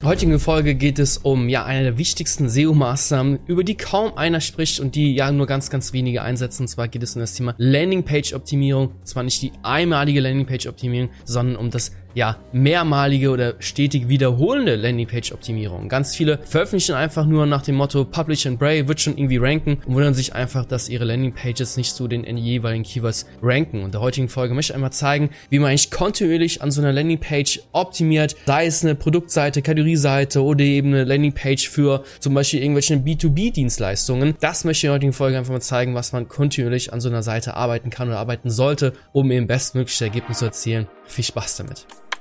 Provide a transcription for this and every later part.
Heutigen Folge geht es um eine der wichtigsten SEO-Maßnahmen, über die kaum einer spricht und die nur ganz wenige einsetzen. Und zwar geht es um das Thema Landingpage-Optimierung. Und zwar nicht die einmalige Landingpage-Optimierung, sondern um das mehrmalige oder stetig wiederholende Landingpage-Optimierung. Ganz viele veröffentlichen einfach nur nach dem Motto Publish and Pray, wird schon irgendwie ranken und wundern sich einfach, dass ihre Landingpages nicht so den jeweiligen Keywords ranken. Und in der heutigen Folge möchte ich einmal zeigen, wie man eigentlich kontinuierlich an so einer Landingpage optimiert, sei es eine Produktseite, Kategorieseite oder eben eine Landingpage für zum Beispiel irgendwelche B2B-Dienstleistungen. Das möchte ich in der heutigen Folge einfach mal zeigen, was man kontinuierlich an so einer Seite arbeiten kann oder arbeiten sollte, um eben bestmögliche Ergebnisse zu erzielen. Viel Spaß damit!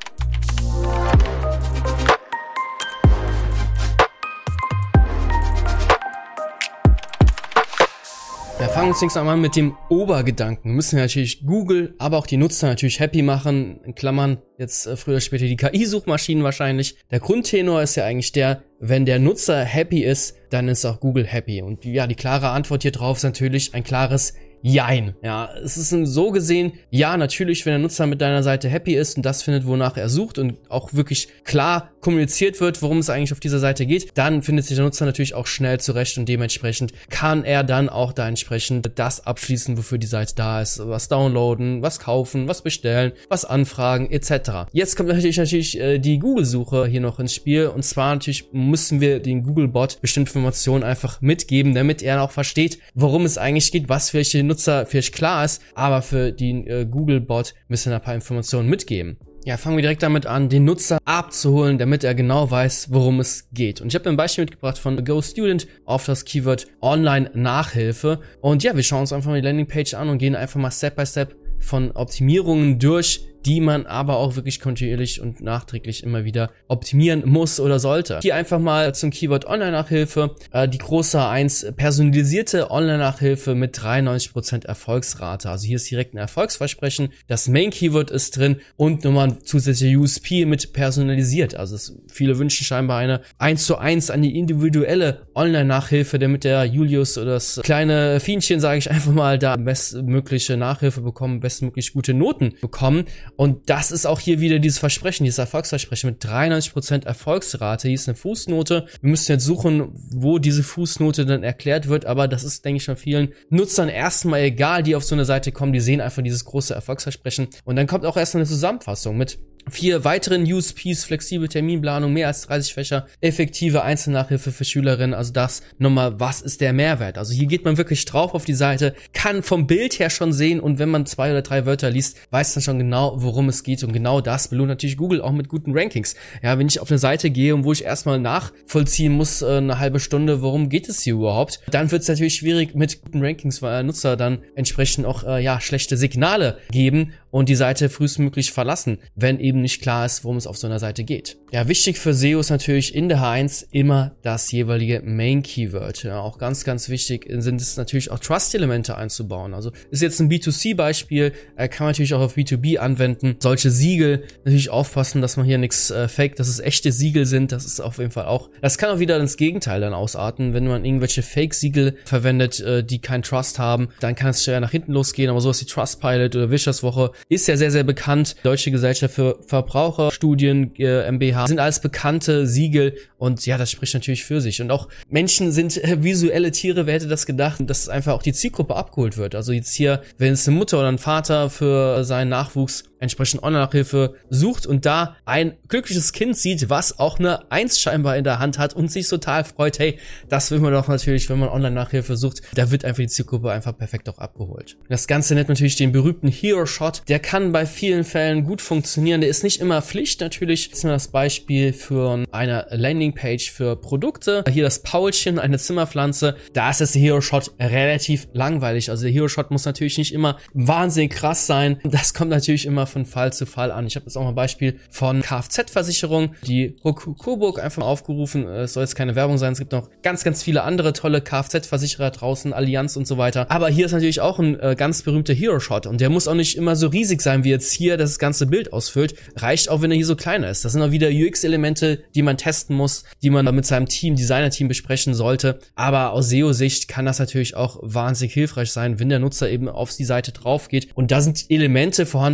Wir fangen uns zunächst einmal mit dem Obergedanken. Wir müssen natürlich Google, aber auch die Nutzer natürlich happy machen. In Klammern jetzt früher oder später die KI-Suchmaschinen wahrscheinlich. Der Grundtenor ist ja eigentlich der, wenn der Nutzer happy ist, dann ist auch Google happy. Und die klare Antwort hier drauf ist natürlich ein klares Jein. Ja, es ist so gesehen, ja, natürlich, wenn der Nutzer mit deiner Seite happy ist und das findet, wonach er sucht und auch wirklich klar kommuniziert wird, worum es eigentlich auf dieser Seite geht, dann findet sich der Nutzer natürlich auch schnell zurecht und dementsprechend kann er dann auch da entsprechend das abschließen, wofür die Seite da ist. Was downloaden, was kaufen, was bestellen, was anfragen, etc. Jetzt kommt natürlich die Google-Suche hier noch ins Spiel und zwar natürlich müssen wir den Google-Bot bestimmte Informationen einfach mitgeben, damit er auch versteht, worum es eigentlich geht, was für den Nutzer vielleicht klar ist, aber für den Google-Bot müssen wir ein paar Informationen mitgeben. Ja, fangen wir direkt damit an, den Nutzer abzuholen, damit er genau weiß, worum es geht. Und ich habe ein Beispiel mitgebracht von GoStudent auf das Keyword Online-Nachhilfe. Und ja, wir schauen uns einfach mal die Landingpage an und gehen einfach mal Step by Step von Optimierungen durch, die man aber auch wirklich kontinuierlich und nachträglich immer wieder optimieren muss oder sollte. Hier einfach mal zum Keyword Online-Nachhilfe. Die große A1, personalisierte Online-Nachhilfe mit 93% Erfolgsrate. Also hier ist direkt ein Erfolgsversprechen. Das Main-Keyword ist drin und nochmal ein zusätzlicher USP mit personalisiert. Also viele wünschen scheinbar eine 1:1 an die individuelle Online-Nachhilfe, damit der Julius oder das kleine Fienchen, sage ich einfach mal, da bestmögliche Nachhilfe bekommen, bestmöglich gute Noten bekommen. Und das ist auch hier wieder dieses Versprechen, dieses Erfolgsversprechen mit 93% Erfolgsrate. Hier ist eine Fußnote. Wir müssen jetzt suchen, wo diese Fußnote dann erklärt wird, aber das ist, denke ich mal, vielen Nutzern erstmal egal, die auf so eine Seite kommen, die sehen einfach dieses große Erfolgsversprechen. Und dann kommt auch erstmal eine Zusammenfassung mit 4 weiteren USPs, flexible Terminplanung, mehr als 30 Fächer, effektive Einzelnachhilfe für Schülerinnen, also das nochmal, was ist der Mehrwert? Also hier geht man wirklich drauf auf die Seite, kann vom Bild her schon sehen und wenn man 2 oder 3 Wörter liest, weiß dann schon genau, worum es geht und genau das belohnt natürlich Google auch mit guten Rankings. Ja, wenn ich auf eine Seite gehe und wo ich erstmal nachvollziehen muss, eine halbe Stunde, worum geht es hier überhaupt, dann wird es natürlich schwierig mit guten Rankings, weil Nutzer dann entsprechend auch schlechte Signale geben und die Seite frühestmöglich verlassen, wenn eben nicht klar ist, worum es auf so einer Seite geht. Ja, wichtig für SEO ist natürlich in der H1 immer das jeweilige Main-Keyword. Ja, auch ganz wichtig sind es natürlich auch Trust-Elemente einzubauen. Also ist jetzt ein B2C-Beispiel, kann man natürlich auch auf B2B anwenden. Solche Siegel, natürlich aufpassen, dass man hier nichts fake, dass es echte Siegel sind, das ist auf jeden Fall auch, das kann auch wieder ins Gegenteil dann ausarten, wenn man irgendwelche Fake-Siegel verwendet, die keinen Trust haben, dann kann es schwer nach hinten losgehen, aber sowas wie Trustpilot oder Wishlist-Woche ist ja sehr bekannt. Deutsche Gesellschaft für Verbraucherstudien, MBH, sind alles bekannte Siegel und ja, das spricht natürlich für sich. Und auch Menschen sind visuelle Tiere, wer hätte das gedacht, dass einfach auch die Zielgruppe abgeholt wird. Also jetzt hier, wenn es eine Mutter oder ein Vater für seinen Nachwuchs entsprechend Online-Nachhilfe sucht und da ein glückliches Kind sieht, was auch eine 1 scheinbar in der Hand hat und sich total freut, hey, das will man doch natürlich, wenn man Online-Nachhilfe sucht, da wird einfach die Zielgruppe einfach perfekt auch abgeholt. Das Ganze nennt natürlich den berühmten Hero-Shot, der kann bei vielen Fällen gut funktionieren, der ist nicht immer Pflicht natürlich. Jetzt mal das Beispiel für eine Landingpage für Produkte, hier das Paulchen, eine Zimmerpflanze, da ist das Hero-Shot relativ langweilig, also der Hero-Shot muss natürlich nicht immer wahnsinnig krass sein, das kommt natürlich immer von Fall zu Fall an. Ich habe jetzt auch mal ein Beispiel von Kfz-Versicherung, die Coburg einfach mal aufgerufen. Es soll jetzt keine Werbung sein. Es gibt noch ganz viele andere tolle Kfz-Versicherer draußen, Allianz und so weiter. Aber hier ist natürlich auch ein ganz berühmter Hero-Shot und der muss auch nicht immer so riesig sein, wie jetzt hier das ganze Bild ausfüllt. Reicht auch, wenn er hier so kleiner ist. Das sind auch wieder UX-Elemente, die man testen muss, die man mit seinem Designer-Team besprechen sollte. Aber aus SEO-Sicht kann das natürlich auch wahnsinnig hilfreich sein, wenn der Nutzer eben auf die Seite drauf geht und da sind Elemente vorhanden,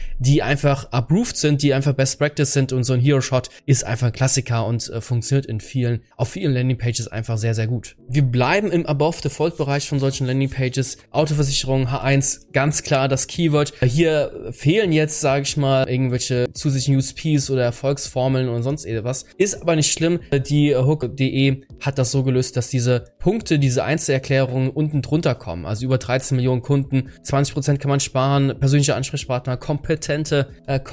die einfach approved sind, die einfach Best Practice sind, und so ein Hero Shot ist einfach ein Klassiker und funktioniert auf vielen Landingpages einfach sehr, sehr gut. Wir bleiben im Above-Default-Bereich von solchen Landingpages. Autoversicherung H1, ganz klar das Keyword. Hier fehlen jetzt, sage ich mal, irgendwelche zusätzlichen USPs oder Erfolgsformeln und sonst was. Ist aber nicht schlimm. Die Hook.de hat das so gelöst, dass diese Punkte, diese Einzelerklärungen unten drunter kommen. Also über 13 Millionen Kunden, 20% kann man sparen, persönlicher Ansprechpartner, kompetente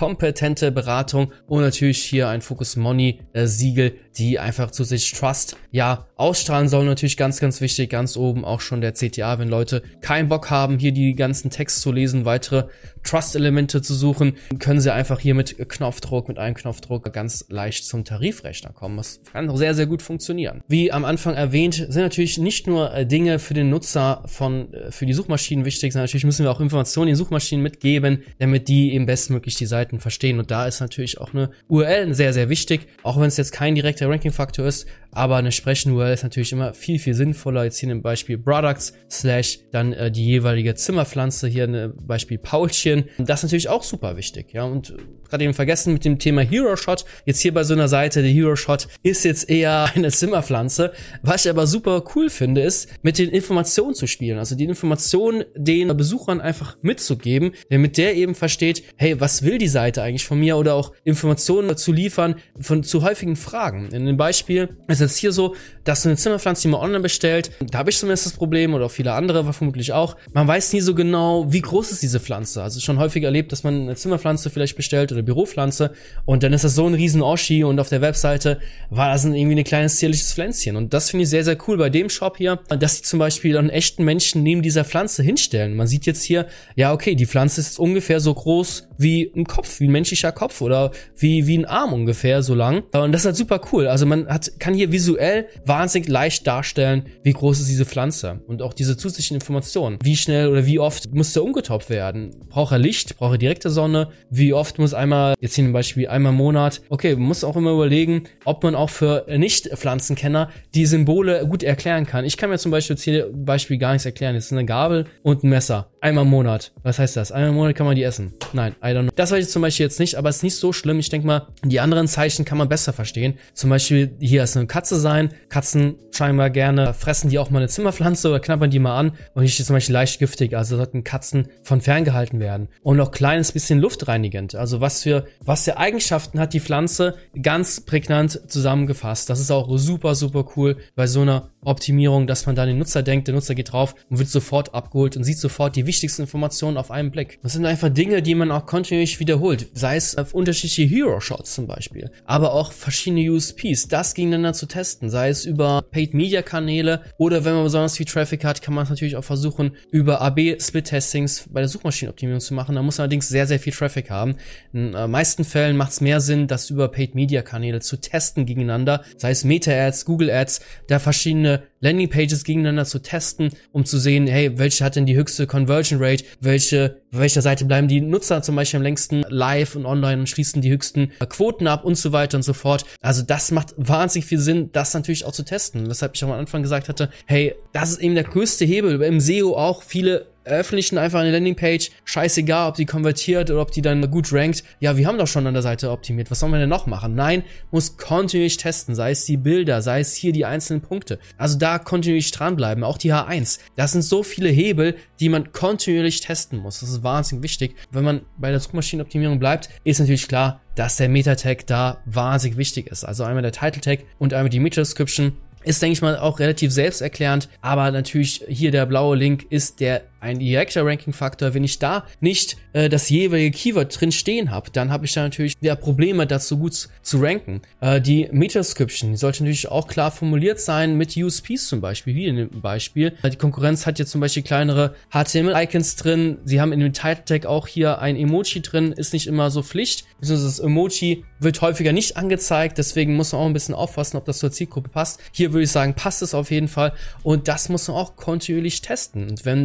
Beratung und natürlich hier ein Focus Money Siegel, die einfach zusätzlich Trust, ausstrahlen sollen. Natürlich ganz, ganz wichtig, ganz oben auch schon der CTA, wenn Leute keinen Bock haben, hier die ganzen Texte zu lesen, weitere Trust-Elemente zu suchen, können sie einfach hier mit einem Knopfdruck ganz leicht zum Tarifrechner kommen. Das kann auch sehr, sehr gut funktionieren. Wie am Anfang erwähnt, sind natürlich nicht nur Dinge für den Nutzer für die Suchmaschinen wichtig, sondern natürlich müssen wir auch Informationen den Suchmaschinen mitgeben, damit die eben bestmöglich die Seiten verstehen. Und da ist natürlich auch eine URL sehr, sehr wichtig, auch wenn es jetzt kein direkter Ranking-Faktor ist, aber eine sprechende URL ist natürlich immer viel, viel sinnvoller. Jetzt hier im Beispiel Products / dann die jeweilige Zimmerpflanze, hier ein Beispiel Paulchen. Das ist natürlich auch super wichtig, ja. Und gerade eben vergessen mit dem Thema Hero Shot. Jetzt hier bei so einer Seite, der Hero Shot ist jetzt eher eine Zimmerpflanze. Was ich aber super cool finde, ist, mit den Informationen zu spielen. Also die Informationen den Besuchern einfach mitzugeben, damit der eben versteht, hey, was will die Seite eigentlich von mir, oder auch Informationen zu liefern zu häufigen Fragen. In dem Beispiel ist jetzt hier so, dass du eine Zimmerpflanze, die man online bestellt, da habe ich zumindest das Problem, oder auch viele andere, vermutlich auch, man weiß nie so genau, wie groß ist diese Pflanze. Also schon häufig erlebt, dass man eine Zimmerpflanze vielleicht bestellt oder Büropflanze und dann ist das so ein riesen Oschi und auf der Webseite war das irgendwie ein kleines zierliches Pflänzchen. Und das finde ich sehr, sehr cool bei dem Shop hier, dass sie zum Beispiel einen echten Menschen neben dieser Pflanze hinstellen. Man sieht jetzt hier, ja okay, die Pflanze ist ungefähr so groß wie ein Kopf, wie ein menschlicher Kopf oder wie ein Arm ungefähr so lang. Und das ist halt super cool. Also man kann hier visuell wahnsinnig leicht darstellen, wie groß ist diese Pflanze und auch diese zusätzlichen Informationen. Wie schnell oder wie oft muss der umgetopft werden? Braucht er Licht? Braucht er direkte Sonne? Wie oft muss jetzt hier ein Beispiel, einmal im Monat? Okay, man muss auch immer überlegen, ob man auch für Nicht-Pflanzenkenner die Symbole gut erklären kann. Ich kann mir zum Beispiel jetzt hier ein Beispiel gar nichts erklären. Jetzt ist eine Gabel und ein Messer. Einmal im Monat. Was heißt das? Einmal im Monat kann man die essen. Nein, I don't know. Das weiß ich zum Beispiel jetzt nicht, aber es ist nicht so schlimm. Ich denke mal, die anderen Zeichen kann man besser verstehen. Zum Beispiel, hier ist eine Katze sein. Katzen scheinbar gerne fressen die auch mal eine Zimmerpflanze oder knabbern die mal an. Und hier steht zum Beispiel leicht giftig. Also sollten Katzen von ferngehalten werden. Und auch kleines bisschen luftreinigend. Also was für Eigenschaften hat die Pflanze, ganz prägnant zusammengefasst. Das ist auch super, super cool bei so einer Optimierung, dass man da an den Nutzer denkt. Der Nutzer geht drauf und wird sofort abgeholt und sieht sofort die wichtigsten Informationen auf einen Blick. Das sind einfach Dinge, die man auch kontinuierlich wiederholt. Sei es auf unterschiedliche Hero-Shots zum Beispiel. Aber auch verschiedene USPs. Das gegeneinander zu testen. Sei es über Paid-Media-Kanäle oder wenn man besonders viel Traffic hat, kann man es natürlich auch versuchen, über AB-Split-Testings bei der Suchmaschinenoptimierung zu machen. Da muss man allerdings sehr, sehr viel Traffic haben. In meisten Fällen macht es mehr Sinn, das über Paid-Media-Kanäle zu testen gegeneinander. Sei es Meta-Ads, Google-Ads, da verschiedene Landingpages gegeneinander zu testen, um zu sehen, hey, welche hat denn die höchste Conversion Rate, bei welcher Seite bleiben die Nutzer zum Beispiel am längsten live und online und schließen die höchsten Quoten ab und so weiter und so fort. Also das macht wahnsinnig viel Sinn, das natürlich auch zu testen. Weshalb ich auch am Anfang gesagt hatte, hey, das ist eben der größte Hebel. Im SEO auch viele veröffentlichen einfach eine Landingpage, scheißegal, ob die konvertiert oder ob die dann gut rankt. Ja, wir haben doch schon an der Seite optimiert. Was sollen wir denn noch machen? Nein, muss kontinuierlich testen, sei es die Bilder, sei es hier die einzelnen Punkte. Also da kontinuierlich dranbleiben, auch die H1. Das sind so viele Hebel, die man kontinuierlich testen muss. Das ist wahnsinnig wichtig. Wenn man bei der Suchmaschinenoptimierung bleibt, ist natürlich klar, dass der Meta-Tag da wahnsinnig wichtig ist. Also einmal der Title-Tag und einmal die Meta-Description. Ist, denke ich mal, auch relativ selbsterklärend, aber natürlich hier der blaue Link ist ein direkter Ranking-Faktor. Wenn ich da nicht das jeweilige Keyword drin stehen habe, dann habe ich da natürlich Probleme, das so gut zu ranken. Die Meta-Description, die sollte natürlich auch klar formuliert sein mit USPs zum Beispiel, wie in dem Beispiel. Die Konkurrenz hat jetzt zum Beispiel kleinere HTML-Icons drin. Sie haben in dem Title-Tag auch hier ein Emoji drin, ist nicht immer so Pflicht. Das Emoji wird häufiger nicht angezeigt, deswegen muss man auch ein bisschen aufpassen, ob das zur Zielgruppe passt. Hier würde ich sagen, passt es auf jeden Fall und das muss man auch kontinuierlich testen. Und wenn das ein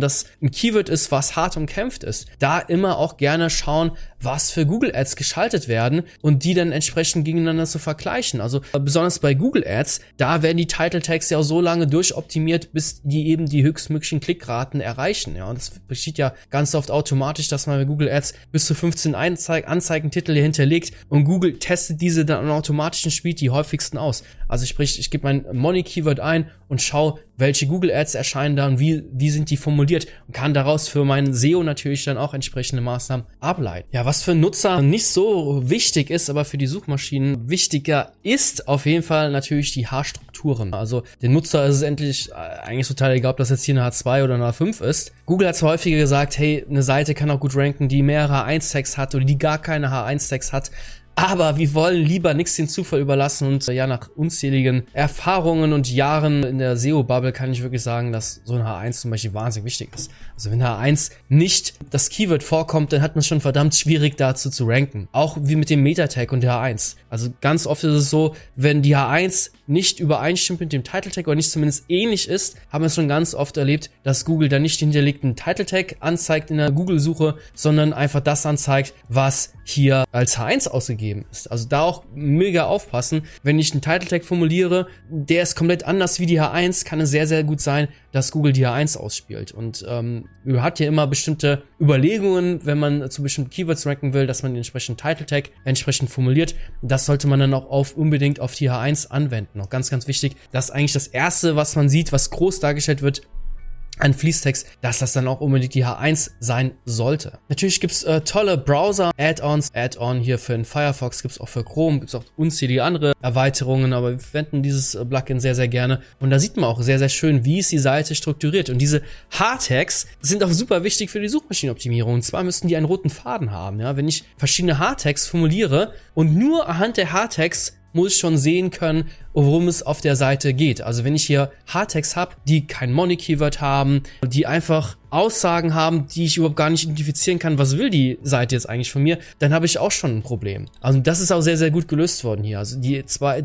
ein Keyword ist, was hart umkämpft ist, da immer auch gerne schauen, was für Google Ads geschaltet werden und die dann entsprechend gegeneinander zu vergleichen. Also besonders bei Google Ads, da werden die Title Tags ja auch so lange durchoptimiert, bis die eben die höchstmöglichen Klickraten erreichen. Ja, und das geschieht ja ganz oft automatisch, dass man bei Google Ads bis zu 15 Anzeigentitel hier hinterlegt und Google testet diese dann automatisch und spielt die häufigsten aus. Also sprich, ich gebe mein Money-Keyword ein und schaue, welche Google Ads erscheinen da und wie sind die formuliert und kann daraus für meinen SEO natürlich dann auch entsprechende Maßnahmen ableiten. Ja, was für Nutzer nicht so wichtig ist, aber für die Suchmaschinen wichtiger ist auf jeden Fall natürlich die H-Strukturen. Also den Nutzer ist es eigentlich total egal, ob das jetzt hier eine H2 oder eine H5 ist. Google hat zwar häufiger gesagt, hey, eine Seite kann auch gut ranken, die mehrere H1-Tags hat oder die gar keine H1-Tags hat. Aber wir wollen lieber nichts den Zufall überlassen und ja, nach unzähligen Erfahrungen und Jahren in der SEO-Bubble kann ich wirklich sagen, dass so ein H1 zum Beispiel wahnsinnig wichtig ist. Also wenn H1 nicht das Keyword vorkommt, dann hat man es schon verdammt schwierig dazu zu ranken. Auch wie mit dem Meta-Tag und der H1. Also ganz oft ist es so, wenn die H1 nicht übereinstimmt mit dem Title-Tag oder nicht zumindest ähnlich ist, haben wir es schon ganz oft erlebt, dass Google dann nicht den hinterlegten Title-Tag anzeigt in der Google-Suche, sondern einfach das anzeigt, was hier als H1 ausgegeben ist. Also da auch mega aufpassen. Wenn ich einen Title-Tag formuliere, der ist komplett anders wie die H1, kann es sehr, sehr gut sein, dass Google die H1 ausspielt. Und man hat ja immer bestimmte Überlegungen, wenn man zu bestimmten Keywords ranken will, dass man den entsprechenden Title-Tag entsprechend formuliert. Das sollte man dann auch unbedingt auf die H1 anwenden. Auch ganz, ganz wichtig, dass eigentlich das Erste, was man sieht, was groß dargestellt wird, ein Fließtext, dass das dann auch unbedingt die H1 sein sollte. Natürlich gibt's tolle Browser-Add-ons. Add-on hier für den Firefox gibt's auch für Chrome, gibt's auch unzählige andere Erweiterungen, aber wir verwenden dieses Plugin sehr, sehr gerne. Und da sieht man auch sehr, sehr schön, wie ist die Seite strukturiert. Und diese H-Tags sind auch super wichtig für die Suchmaschinenoptimierung. Und zwar müssten die einen roten Faden haben. Ja? Wenn ich verschiedene H-Tags formuliere und nur anhand der H-Tags muss ich schon sehen können, worum es auf der Seite geht. Also wenn ich hier H-Tags habe, die kein Money-Keyword haben, die einfach Aussagen haben, die ich überhaupt gar nicht identifizieren kann, was will die Seite jetzt eigentlich von mir, dann habe ich auch schon ein Problem. Also das ist auch sehr, sehr gut gelöst worden hier. Also die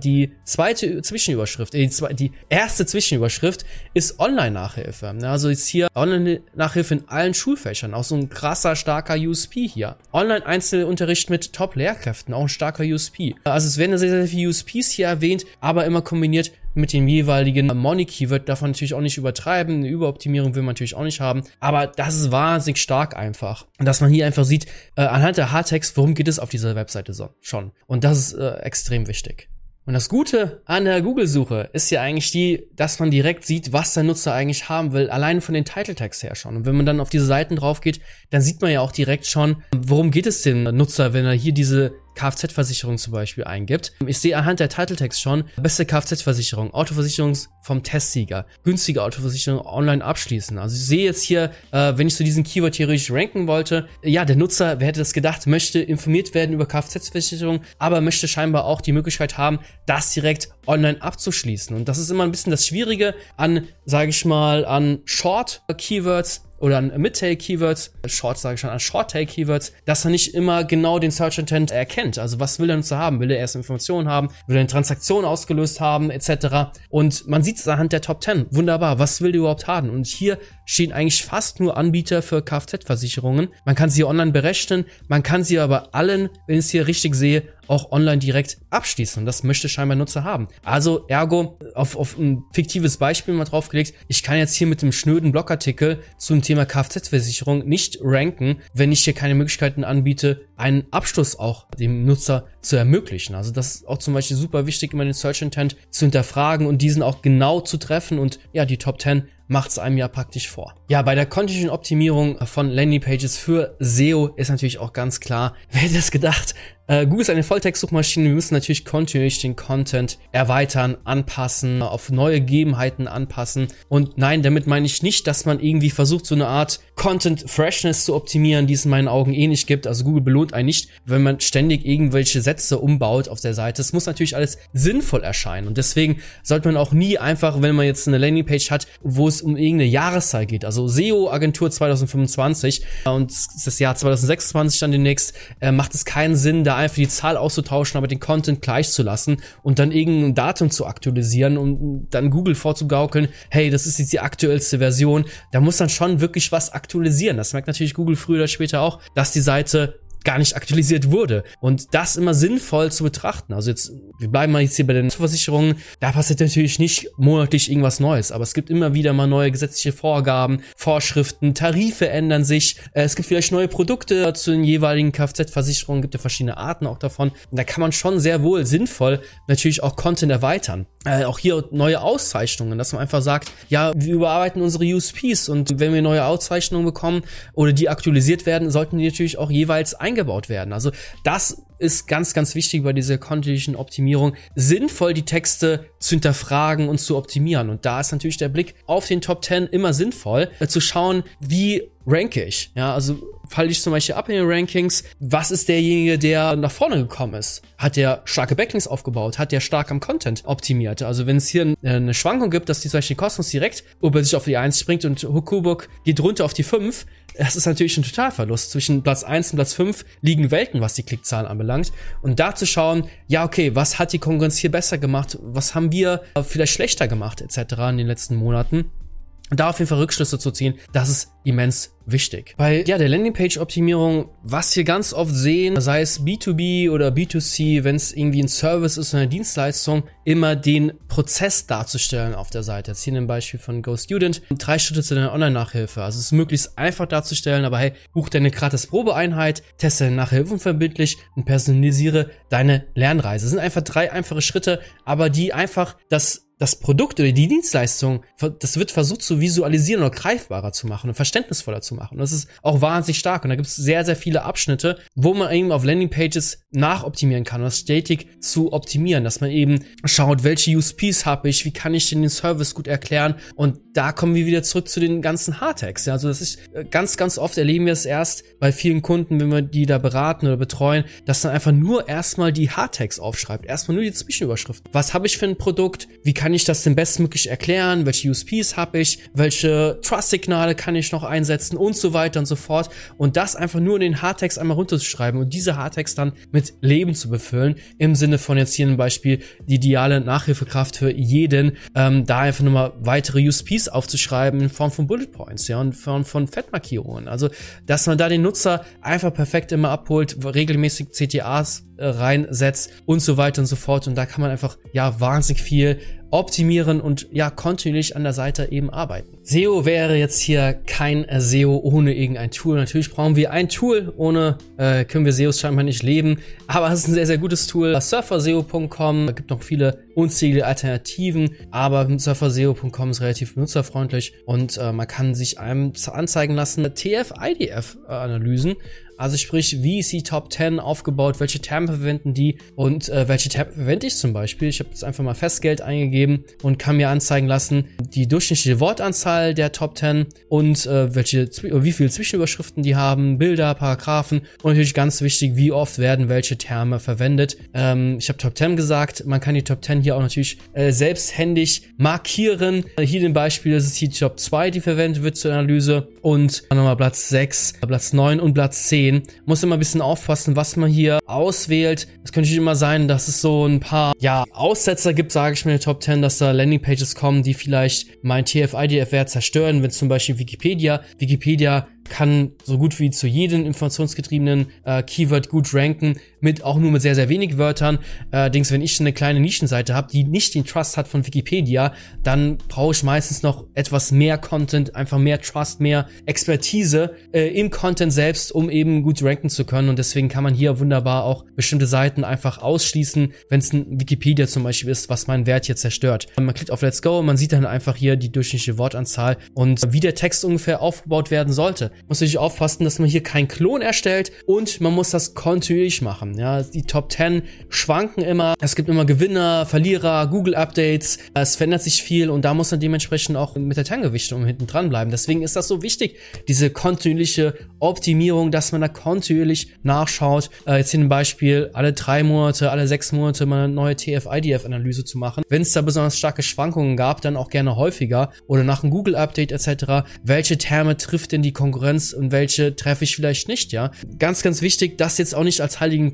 zweite Zwischenüberschrift, die erste Zwischenüberschrift ist Online-Nachhilfe. Also jetzt hier Online-Nachhilfe in allen Schulfächern, auch so ein krasser, starker USP hier. Online-Einzelunterricht mit Top-Lehrkräften, auch ein starker USP. Also es werden sehr, sehr viele USPs hier erwähnt, aber immer kombiniert mit dem jeweiligen Money-Keyword. Darf man natürlich auch nicht übertreiben. Eine Überoptimierung will man natürlich auch nicht haben. Aber das ist wahnsinnig stark einfach. Und dass man hier einfach sieht, anhand der H-Tags, worum geht es auf dieser Webseite schon. Und das ist extrem wichtig. Und das Gute an der Google-Suche ist ja eigentlich dass man direkt sieht, was der Nutzer eigentlich haben will, allein von den Title-Tags her schon. Und wenn man dann auf diese Seiten drauf geht, dann sieht man ja auch direkt schon, worum geht es dem Nutzer, wenn er hier diese Kfz-Versicherung zum Beispiel eingibt. Ich sehe anhand der Title-Tags schon, beste Kfz-Versicherung, Autoversicherung vom Testsieger, günstige Autoversicherung online abschließen. Also ich sehe jetzt hier, wenn ich so diesen Keyword theoretisch ranken wollte, ja, der Nutzer, wer hätte das gedacht, möchte informiert werden über Kfz-Versicherung, aber möchte scheinbar auch die Möglichkeit haben, das direkt online abzuschließen. Und das ist immer ein bisschen das Schwierige an, sage ich mal, an Short-Keywords, oder an Mid-Tail-Keywords, an Short-Tail-Keywords, dass er nicht immer genau den Search-Intent erkennt. Also was will der Nutzer haben? Will er erst Informationen haben? Will er eine Transaktion ausgelöst haben? Etc. Und man sieht es anhand der Top 10. Wunderbar. Was will der überhaupt haben? Und hier stehen eigentlich fast nur Anbieter für Kfz-Versicherungen. Man kann sie online berechnen. Man kann sie aber allen, wenn ich es hier richtig sehe, auch online direkt abschließen. Und das möchte scheinbar Nutzer haben. Also ergo, auf ein fiktives Beispiel mal draufgelegt, ich kann jetzt hier mit dem schnöden Blogartikel zum Thema Kfz-Versicherung nicht ranken, wenn ich hier keine Möglichkeiten anbiete, einen Abschluss auch dem Nutzer zu ermöglichen. Also das ist auch zum Beispiel super wichtig, immer den Search Intent zu hinterfragen und diesen auch genau zu treffen. Und ja, die Top 10 macht es einem ja praktisch vor. Ja, bei der Content-Optimierung von Landingpages für SEO ist natürlich auch ganz klar, wer hätte das gedacht? Google ist eine Volltext-Suchmaschine, wir müssen natürlich kontinuierlich den Content erweitern, anpassen, auf neue Gegebenheiten anpassen. Und nein, damit meine ich nicht, dass man irgendwie versucht, so eine Art Content-Freshness zu optimieren, die es in meinen Augen eh nicht gibt. Also Google belohnt einen nicht, wenn man ständig irgendwelche Sätze umbaut auf der Seite. Es muss natürlich alles sinnvoll erscheinen. Und deswegen sollte man auch nie einfach, wenn man jetzt eine Landingpage hat, wo es um irgendeine Jahreszahl geht, also SEO-Agentur 2025 und das Jahr 2026 dann demnächst, macht es keinen Sinn, da da einfach die Zahl auszutauschen, aber den Content gleich zu lassen und dann irgendein Datum zu aktualisieren und dann Google vorzugaukeln, hey, das ist jetzt die aktuellste Version. Da muss dann schon wirklich was aktualisieren. Das merkt natürlich Google früher oder später auch, dass die Seite gar nicht aktualisiert wurde. Und das immer sinnvoll zu betrachten. Also jetzt, wir bleiben mal jetzt hier bei den Versicherungen. Da passiert natürlich nicht monatlich irgendwas Neues. Aber es gibt immer wieder mal neue gesetzliche Vorgaben, Vorschriften, Tarife ändern sich. Es gibt vielleicht neue Produkte zu den jeweiligen Kfz-Versicherungen. Gibt ja verschiedene Arten auch davon. Und da kann man schon sehr wohl sinnvoll natürlich auch Content erweitern. Auch hier neue Auszeichnungen, dass man einfach sagt, ja, wir überarbeiten unsere USPs und wenn wir neue Auszeichnungen bekommen oder die aktualisiert werden, sollten die natürlich auch jeweils eingebaut werden. Also das ist ganz, ganz wichtig bei dieser kontinuierlichen Optimierung, sinnvoll die Texte zu hinterfragen und zu optimieren. Und da ist natürlich der Blick auf den Top 10 immer sinnvoll, zu schauen, wie ranke ich. Ja, also falle ich zum Beispiel ab in den Rankings, was ist derjenige, der nach vorne gekommen ist? Hat der starke Backlinks aufgebaut? Hat der stark am Content optimiert? Also wenn es hier eine Schwankung gibt, dass die zum Beispiel Cosmos direkt über sich auf die 1 springt und Hukubuk geht runter auf die 5, das ist natürlich ein Totalverlust. Zwischen Platz 1 und Platz 5 liegen Welten, was die Klickzahlen anbelangt. Und da zu schauen, ja okay, was hat die Konkurrenz hier besser gemacht? Was haben wir vielleicht schlechter gemacht etc. in den letzten Monaten? Und da auf jeden Fall Rückschlüsse zu ziehen, das ist immens wichtig. Bei der Landingpage-Optimierung, was wir ganz oft sehen, sei es B2B oder B2C, wenn es irgendwie ein Service ist oder eine Dienstleistung, immer den Prozess darzustellen auf der Seite. Jetzt hier ein Beispiel von GoStudent. 3 Schritte zu deiner Online-Nachhilfe. Also es ist möglichst einfach darzustellen, aber hey, buch deine gratis Probeeinheit, teste deine Nachhilfe unverbindlich und personalisiere deine Lernreise. Das sind einfach 3 einfache Schritte, aber die einfach das Produkt oder die Dienstleistung, das wird versucht zu visualisieren oder greifbarer zu machen und verständnisvoller zu machen. Und das ist auch wahnsinnig stark. Und da gibt es sehr, sehr viele Abschnitte, wo man eben auf Landingpages nachoptimieren kann, das stetig zu optimieren, dass man eben schaut, welche USPs habe ich, wie kann ich den Service gut erklären. Und da kommen wir wieder zurück zu den ganzen Hardtext. Ja, also das ist ganz, ganz oft erleben wir es erst bei vielen Kunden, wenn wir die da beraten oder betreuen, dass dann einfach nur erstmal die Hardtext aufschreibt, erstmal nur die Zwischenüberschriften. Was habe ich für ein Produkt? Wie kann ich das denn bestmöglich erklären? Welche USPs habe ich? Welche Trust-Signale kann ich noch einsetzen? Und so weiter und so fort. Und das einfach nur in den Hardtext einmal runterzuschreiben und diese Hardtext dann mit Leben zu befüllen. Im Sinne von jetzt hier ein Beispiel, die ideale Nachhilfekraft für jeden. Da einfach nochmal weitere USPs aufzuschreiben in Form von Bullet Points, ja, in Form von Fettmarkierungen. Also, dass man da den Nutzer einfach perfekt immer abholt, regelmäßig CTAs reinsetzt und so weiter und so fort. Und da kann man einfach, ja, wahnsinnig viel optimieren und ja, kontinuierlich an der Seite eben arbeiten. SEO wäre jetzt hier kein SEO ohne irgendein Tool. Natürlich brauchen wir ein Tool, ohne können wir SEOs scheinbar nicht leben, aber es ist ein sehr, sehr gutes Tool. Surferseo.com, da gibt noch viele unzählige Alternativen, aber surferseo.com ist relativ benutzerfreundlich und man kann sich einem anzeigen lassen TF-IDF-Analysen. Also sprich, wie ist die Top 10 aufgebaut, welche Terme verwenden die und welche Terme verwende ich zum Beispiel. Ich habe jetzt einfach mal Festgeld eingegeben und kann mir anzeigen lassen, die durchschnittliche Wortanzahl der Top 10 und wie viele Zwischenüberschriften die haben, Bilder, Paragraphen und natürlich ganz wichtig, wie oft werden welche Terme verwendet. Ich habe Top 10 gesagt, man kann die Top 10 hier auch natürlich selbsthändig markieren. Hier dem Beispiel, das ist die Top 2, die verwendet wird zur Analyse und dann nochmal Platz 6, Platz 9 und Platz 10. Muss immer ein bisschen aufpassen, was man hier auswählt. Es könnte natürlich immer sein, dass es so ein paar, ja, Aussetzer gibt, sage ich mir in der Top 10, dass da Landingpages kommen, die vielleicht meinen TF-IDF-Wert zerstören, wenn zum Beispiel Wikipedia kann so gut wie zu jedem informationsgetriebenen Keyword gut ranken, auch nur mit sehr, sehr wenig Wörtern. Allerdings, wenn ich eine kleine Nischenseite habe, die nicht den Trust hat von Wikipedia, dann brauche ich meistens noch etwas mehr Content, einfach mehr Trust, mehr Expertise im Content selbst, um eben gut ranken zu können. Und deswegen kann man hier wunderbar auch bestimmte Seiten einfach ausschließen, wenn es ein Wikipedia zum Beispiel ist, was meinen Wert hier zerstört. Man klickt auf Let's Go und man sieht dann einfach hier die durchschnittliche Wortanzahl und wie der Text ungefähr aufgebaut werden sollte. Muss natürlich aufpassen, dass man hier keinen Klon erstellt und man muss das kontinuierlich machen. Ja, die Top 10 schwanken immer. Es gibt immer Gewinner, Verlierer, Google-Updates. Es verändert sich viel und da muss man dementsprechend auch mit der Termgewichtung hinten dran bleiben. Deswegen ist das so wichtig, diese kontinuierliche Optimierung, dass man da kontinuierlich nachschaut. Jetzt hier ein Beispiel, alle 3 Monate, alle 6 Monate mal eine neue TF-IDF-Analyse zu machen. Wenn es da besonders starke Schwankungen gab, dann auch gerne häufiger oder nach einem Google-Update etc. Welche Terme trifft denn die Konkurrenz und welche treffe ich vielleicht nicht, ja? Ganz, ganz wichtig, das jetzt auch nicht als heiligen Gral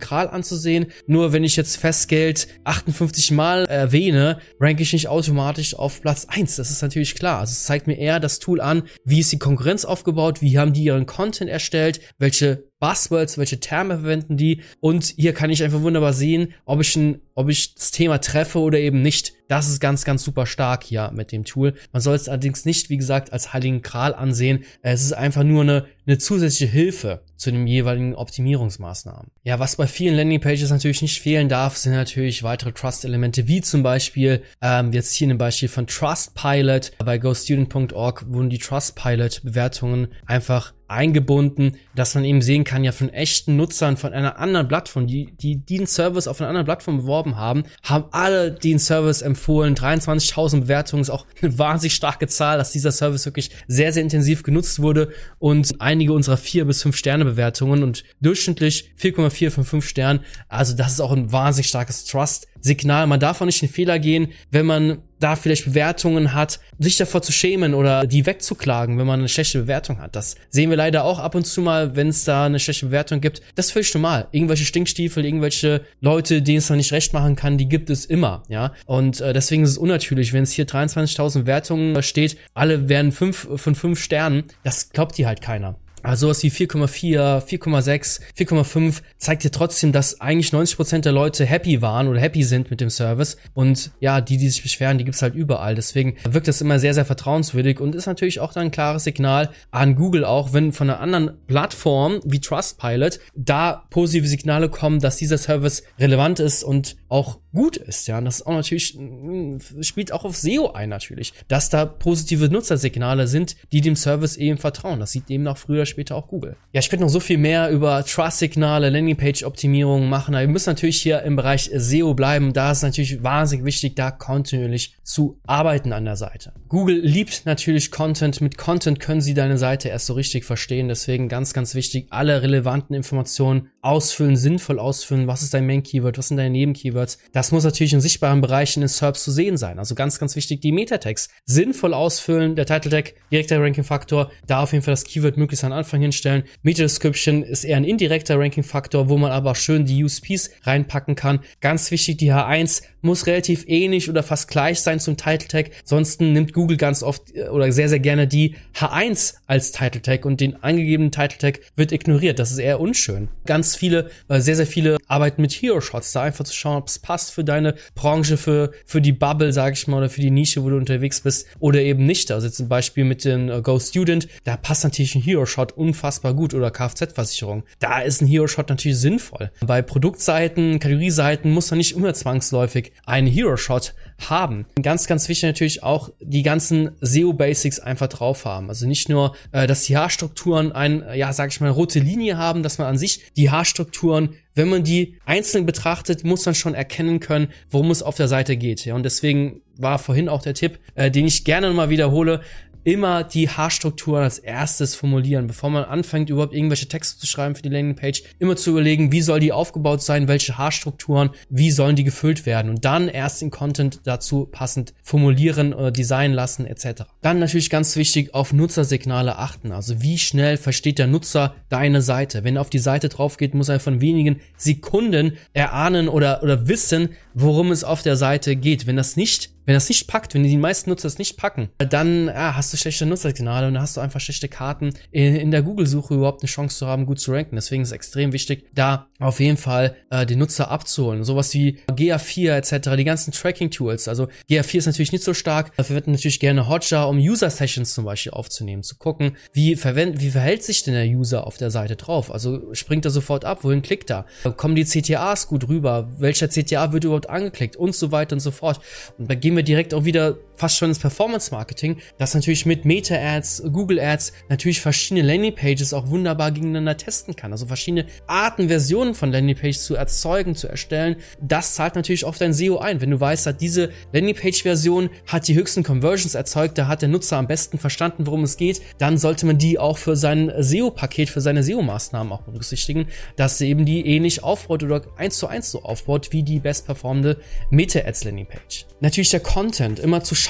neutral anzusehen. Nur wenn ich jetzt Festgeld 58 Mal erwähne, ranke ich nicht automatisch auf Platz 1. Das ist natürlich klar. Also es zeigt mir eher das Tool an, wie ist die Konkurrenz aufgebaut, wie haben die ihren Content erstellt, welche Buzzwords, welche Terme verwenden die, und hier kann ich einfach wunderbar sehen, ob ich das Thema treffe oder eben nicht. Das ist ganz, ganz super stark hier mit dem Tool. Man soll es allerdings nicht, wie gesagt, als heiligen Gral ansehen. Es ist einfach nur eine zusätzliche Hilfe zu den jeweiligen Optimierungsmaßnahmen. Ja, was bei vielen Landingpages natürlich nicht fehlen darf, sind natürlich weitere Trust-Elemente, wie zum Beispiel, jetzt hier ein Beispiel von Trustpilot. Bei GoStudent.org wurden die Trustpilot-Bewertungen einfach eingebunden, dass man eben sehen kann, ja, von echten Nutzern von einer anderen Plattform, die den Service auf einer anderen Plattform beworben haben alle den Service empfohlen. 23.000 Bewertungen ist auch eine wahnsinnig starke Zahl, dass dieser Service wirklich sehr, sehr intensiv genutzt wurde, und einige unserer 4 bis 5 Sterne Bewertungen und durchschnittlich 4,4 von 5 Sternen. Also das ist auch ein wahnsinnig starkes Trust-Signal. Man darf auch nicht in den Fehler gehen, wenn man da vielleicht Bewertungen hat, sich davor zu schämen oder die wegzuklagen, wenn man eine schlechte Bewertung hat. Das sehen wir leider auch ab und zu mal, wenn es da eine schlechte Bewertung gibt. Das ist völlig normal. Irgendwelche Stinkstiefel, irgendwelche Leute, denen es man nicht recht machen kann, die gibt es immer, ja. Und deswegen ist es unnatürlich, wenn es hier 23.000 Wertungen steht, alle werden 5 von 5 Sternen. Das glaubt die halt keiner. Also sowas wie 4,4, 4,6, 4,5 zeigt dir trotzdem, dass eigentlich 90% der Leute happy waren oder happy sind mit dem Service. Und ja, die sich beschweren, die gibt's halt überall. Deswegen wirkt das immer sehr, sehr vertrauenswürdig und ist natürlich auch dann ein klares Signal an Google auch, wenn von einer anderen Plattform wie Trustpilot da positive Signale kommen, dass dieser Service relevant ist und auch gut ist, ja. Und das ist auch natürlich, spielt auch auf SEO ein natürlich, dass da positive Nutzersignale sind, die dem Service eben vertrauen. Das sieht eben auch früher oder später auch Google. Ja, ich könnte noch so viel mehr über Trust-Signale, Landingpage-Optimierung machen, aber wir müssen natürlich hier im Bereich SEO bleiben. Da ist natürlich wahnsinnig wichtig, da kontinuierlich zu arbeiten an der Seite. Google liebt natürlich Content. Mit Content können sie deine Seite erst so richtig verstehen. Deswegen ganz, ganz wichtig, alle relevanten Informationen ausfüllen, sinnvoll ausfüllen. Was ist dein Main-Keyword? Was sind deine Nebenkeywords? Das muss natürlich in sichtbaren Bereichen in SERPs zu sehen sein. Also ganz, ganz wichtig, die Meta-Tags sinnvoll ausfüllen. Der Title-Tag, direkter Ranking-Faktor, da auf jeden Fall das Keyword möglichst an Anfang hinstellen. Meta-Description ist eher ein indirekter Ranking-Faktor, wo man aber schön die USPs reinpacken kann. Ganz wichtig, die H1 muss relativ ähnlich oder fast gleich sein zum Title-Tag. Ansonsten nimmt Google ganz oft oder sehr, sehr gerne die H1 als Title-Tag und den angegebenen Title-Tag wird ignoriert. Das ist eher unschön. Ganz viele, sehr, sehr viele arbeiten mit Hero-Shots, da einfach zu schauen, ob es passt für deine Branche, für die Bubble, sag ich mal, oder für die Nische, wo du unterwegs bist, oder eben nicht. Also jetzt zum Beispiel mit den GoStudent, da passt natürlich ein Hero-Shot unfassbar gut, oder Kfz-Versicherung. Da ist ein Hero-Shot natürlich sinnvoll. Bei Produktseiten, Kategorieseiten muss man nicht immer zwangsläufig einen Hero-Shot haben. Ganz, ganz wichtig natürlich auch die ganzen SEO-Basics einfach drauf haben. Also nicht nur, dass die Haarstrukturen sag ich mal, rote Linie haben, dass man an sich die Haarstrukturen, wenn man die einzeln betrachtet, muss man schon erkennen können, worum es auf der Seite geht. Ja, und deswegen war vorhin auch der Tipp, den ich gerne nochmal wiederhole, immer die Haarstrukturen als erstes formulieren, bevor man anfängt, überhaupt irgendwelche Texte zu schreiben für die Landingpage, immer zu überlegen, wie soll die aufgebaut sein, welche Haarstrukturen, wie sollen die gefüllt werden und dann erst den Content dazu passend formulieren oder designen lassen etc. Dann natürlich ganz wichtig, auf Nutzersignale achten, also wie schnell versteht der Nutzer deine Seite. Wenn er auf die Seite drauf geht, muss er von wenigen Sekunden erahnen oder wissen, worum es auf der Seite geht. Wenn das nicht packt, wenn die meisten Nutzer es nicht packen, dann hast du schlechte Nutzersignale und dann hast du einfach schlechte Karten in der Google-Suche überhaupt eine Chance zu haben, gut zu ranken. Deswegen ist es extrem wichtig, da auf jeden Fall den Nutzer abzuholen. Sowas wie GA4 etc., die ganzen Tracking-Tools. Also GA4 ist natürlich nicht so stark. Wir verwenden natürlich gerne Hotjar, um User-Sessions zum Beispiel aufzunehmen, zu gucken, wie verhält sich denn der User auf der Seite drauf? Also springt er sofort ab? Wohin klickt er? Kommen die CTAs gut rüber? Welcher CTA wird überhaupt angeklickt? Und so weiter und so fort. Und da gehen wir direkt auch wieder fast schon ins Performance-Marketing, das natürlich mit Meta-Ads, Google-Ads natürlich verschiedene Landing-Pages auch wunderbar gegeneinander testen kann. Also verschiedene Arten, Versionen von Landing-Pages zu erzeugen, zu erstellen. Das zahlt natürlich auf dein SEO ein. Wenn du weißt, dass diese Landing-Page-Version hat die höchsten Conversions erzeugt, da hat der Nutzer am besten verstanden, worum es geht, dann sollte man die auch für sein SEO-Paket, für seine SEO-Maßnahmen auch berücksichtigen, dass eben die ähnlich aufbaut oder 1:1 so aufbaut wie die bestperformende Meta-Ads Landing-Page. Natürlich der Content, immer zu schauen,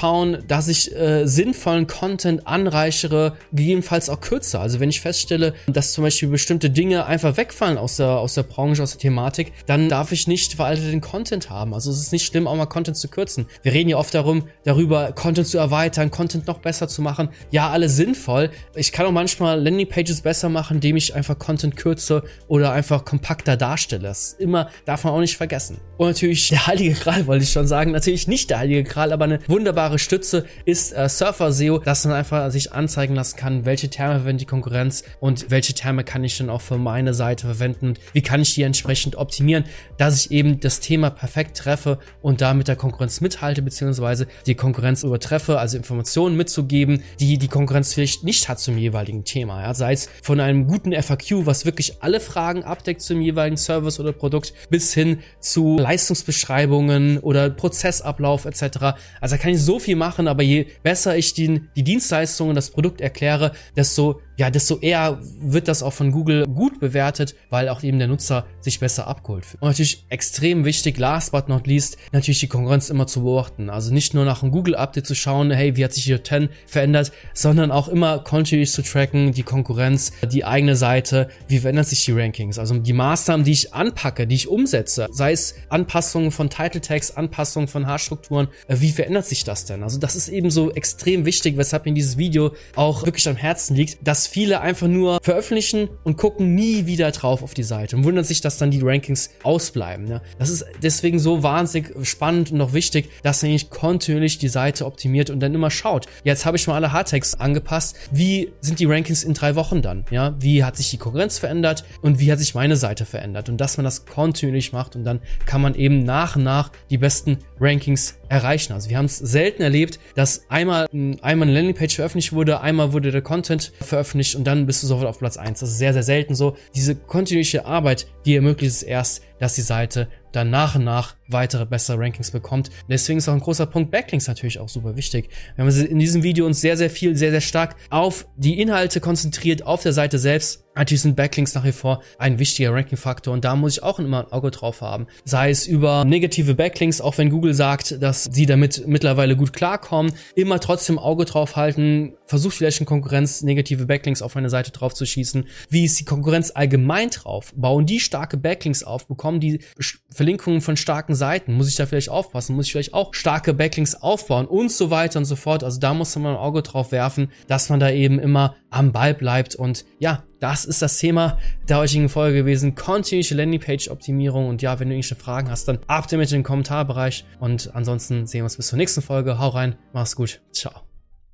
schauen, dass ich sinnvollen Content anreichere, gegebenenfalls auch kürzer. Also wenn ich feststelle, dass zum Beispiel bestimmte Dinge einfach wegfallen aus der Branche, aus der Thematik, dann darf ich nicht veralteten Content haben. Also es ist nicht schlimm, auch mal Content zu kürzen. Wir reden ja oft darüber, Content zu erweitern, Content noch besser zu machen. Ja, alles sinnvoll. Ich kann auch manchmal Landingpages besser machen, indem ich einfach Content kürze oder einfach kompakter darstelle. Das darf man auch nicht vergessen. Und natürlich der heilige Gral, wollte ich schon sagen. Natürlich nicht der heilige Gral, aber eine wunderbare Stütze ist Surfer SEO, dass man einfach sich anzeigen lassen kann, welche Terme verwendet die Konkurrenz und welche Terme kann ich dann auch für meine Seite verwenden und wie kann ich die entsprechend optimieren, dass ich eben das Thema perfekt treffe und da mit der Konkurrenz mithalte, beziehungsweise die Konkurrenz übertreffe, also Informationen mitzugeben, die die Konkurrenz vielleicht nicht hat zum jeweiligen Thema. Ja? Sei es von einem guten FAQ, was wirklich alle Fragen abdeckt zum jeweiligen Service oder Produkt, bis hin zu Leistungsbeschreibungen oder Prozessablauf etc. Also da kann ich so viel machen, aber je besser ich die Dienstleistung und das Produkt erkläre, desto eher wird das auch von Google gut bewertet, weil auch eben der Nutzer sich besser abgeholt fühlt. Und natürlich extrem wichtig, last but not least, natürlich die Konkurrenz immer zu beobachten. Also nicht nur nach einem Google-Update zu schauen, hey, wie hat sich die Top 10 verändert, sondern auch immer kontinuierlich zu tracken, die Konkurrenz, die eigene Seite, wie verändern sich die Rankings. Also die Maßnahmen, die ich anpacke, die ich umsetze, sei es Anpassungen von Title Tags, Anpassungen von Haarstrukturen, wie verändert sich das denn? Also das ist eben so extrem wichtig, weshalb mir dieses Video auch wirklich am Herzen liegt, dass viele einfach nur veröffentlichen und gucken nie wieder drauf auf die Seite und wundern sich, dass dann die Rankings ausbleiben. Ne? Das ist deswegen so wahnsinnig spannend und noch wichtig, dass man nicht kontinuierlich die Seite optimiert und dann immer schaut. Jetzt habe ich mal alle Hardtags angepasst. Wie sind die Rankings in 3 Wochen dann? Ja? Wie hat sich die Konkurrenz verändert und wie hat sich meine Seite verändert? Und dass man das kontinuierlich macht und dann kann man eben nach und nach die besten Rankings erreichen. Also wir haben es selten erlebt, dass einmal eine Landingpage veröffentlicht wurde, einmal wurde der Content veröffentlicht und dann bist du sofort auf Platz 1. Das ist sehr, sehr selten so. Diese kontinuierliche Arbeit, die ermöglicht es erst, dass die Seite dann nach und nach weitere bessere Rankings bekommt. Deswegen ist auch ein großer Punkt Backlinks natürlich auch super wichtig. Wir haben in diesem Video uns sehr, sehr stark auf die Inhalte konzentriert, auf der Seite selbst. Natürlich sind Backlinks nach wie vor ein wichtiger Ranking-Faktor und da muss ich auch immer ein Auge drauf haben. Sei es über negative Backlinks, auch wenn Google sagt, dass sie damit mittlerweile gut klarkommen, immer trotzdem Auge drauf halten, versucht vielleicht in Konkurrenz negative Backlinks auf eine Seite drauf zu schießen. Wie ist die Konkurrenz allgemein drauf? Bauen die starke Backlinks auf? Bekommen die Verlinkungen von starken Seiten? Muss ich da vielleicht aufpassen? Muss ich vielleicht auch starke Backlinks aufbauen? Und so weiter und so fort. Also da muss man ein Auge drauf werfen, dass man da eben immer am Ball bleibt. Und ja, das ist das Thema der heutigen Folge gewesen. Kontinuierliche Landingpage-Optimierung. Und ja, wenn du irgendwelche Fragen hast, dann ab damit in den Kommentarbereich. Und ansonsten sehen wir uns bis zur nächsten Folge. Hau rein, mach's gut, ciao.